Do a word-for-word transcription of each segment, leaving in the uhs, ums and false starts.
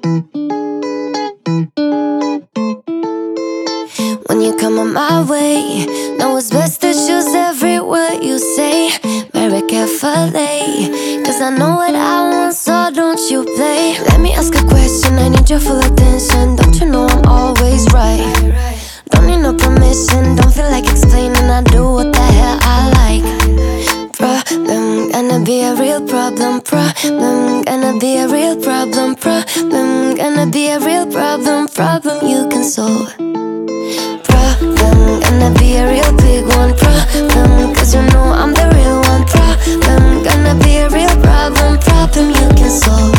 When you come on my way, know it's best to choose every word you say. Very carefully, cause I know what I want, so don't you play. Let me ask a question, I need your full attention. Don't you know I'm always right? Don't need no permission, don't feel like explaining. I do what the hell I like. Problem, gonna be a real problem. Problem, gonna be a real problem. Problem, gonna be a real problem. Problem you can solve. Problem, gonna be a real big one. Problem, cause you know I'm the real one. Problem, gonna be a real problem. Problem you can solve.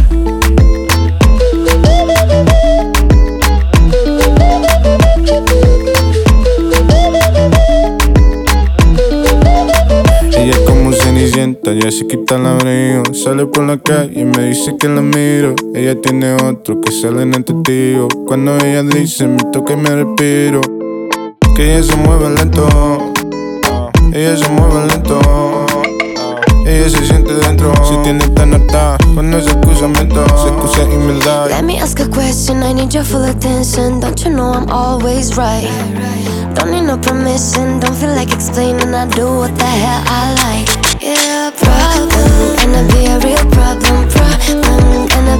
Ella es como Cenicienta, ya se quita el abrigo. Sale por la calle y me dice que la miro. Ella tiene otro que sale en el testigo. Cuando ella dice me toca y me respiro. Que ella se mueve lento, ella se mueve lento. Ella se siente dentro. Si tiene esta nota, cuando se excusa miento. Se excusa y me da. Let me ask a question, I need your full attention. Don't you know I'm always right? Don't need no permission, don't feel like explaining. I do what the hell I like. Yeah, problem, gonna be a real problem. Problem, gonna